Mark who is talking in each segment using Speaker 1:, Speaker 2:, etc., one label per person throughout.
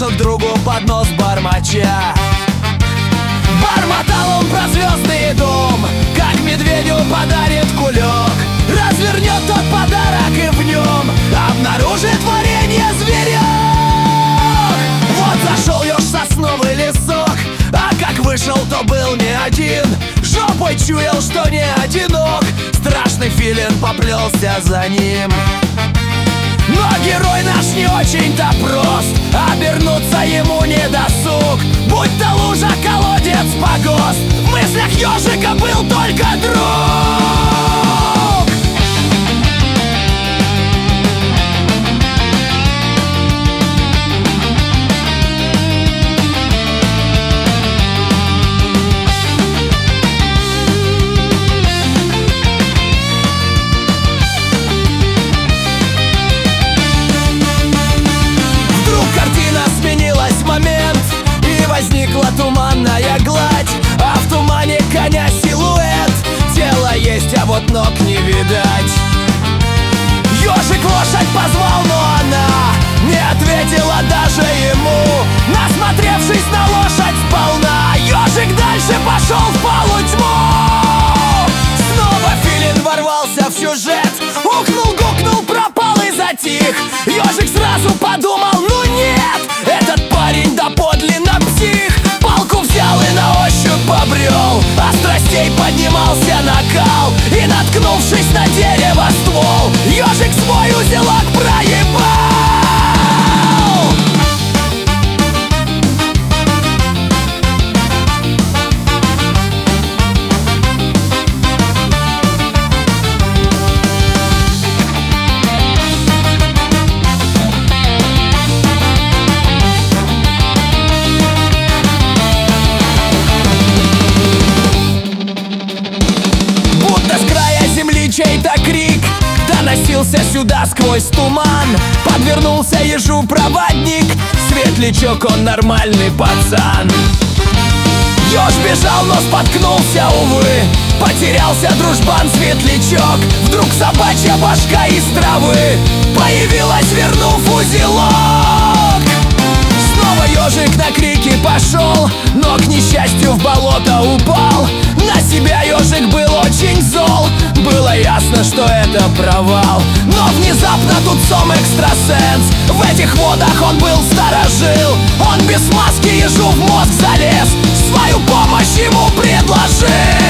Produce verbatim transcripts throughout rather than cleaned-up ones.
Speaker 1: слушал к другу под нос бормоча. Бормотал он про звездный дом, как медведю подарит кулек. Развернет тот подарок и в нем обнаружит творение зверек. Вот зашел еж в сосновый лесок, а как вышел, то был не один. Жопой чуял, что не одинок, страшный филин поплелся за ним. Но герой наш не очень-то прост, обернуться ему не досуг. Будь то лужа, колодец, погост, в мыслях ежика был только друг. Возникла туманная гладь, а в тумане коня силуэт. Тело есть, а вот ног не видать. Ежик лошадь позвал, но она не ответила даже ему. Насмотревшись на лошадь сполна, ежик дальше пошел в полутьму. Снова филин ворвался в сюжет, ухнул, гукнул, пропал и затих. Ежик сразу подумал, ну нет, этот парень доподлинно псих. Палку взял и на ощупь побрел, а страстей поднимался накал. И, наткнувшись на дерево ствол, ежик свой узелок проебал. Чей-то крик доносился сюда сквозь туман. Подвернулся ежу проводник, светлячок, он нормальный пацан. Еж бежал, но споткнулся, увы, потерялся дружбан светлячок. Вдруг собачья башка из травы появилась, вернув узелок. Снова ежик на крики пошел, но, к несчастью, в болото упал. На себя ежик был очень зол, было ясно, что это провал. Но внезапно тут сом экстрасенс, в этих водах он был старожил. Он без маски ежу в мозг залез, свою помощь ему предложил.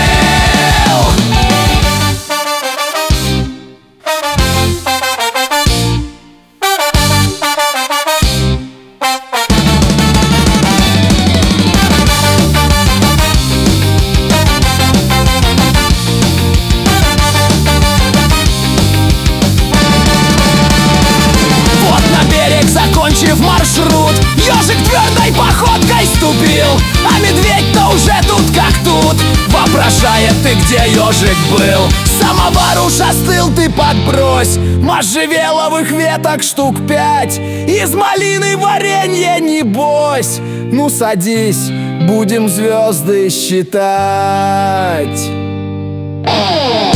Speaker 1: Закончив маршрут, ежик твердой походкой ступил, а медведь-то уже тут как тут, вопрошает: ты где, ежик, был? Самовар уж остыл, ты подбрось можжевеловых веток штук пять, из малины варенье небось. Ну садись, будем звезды считать.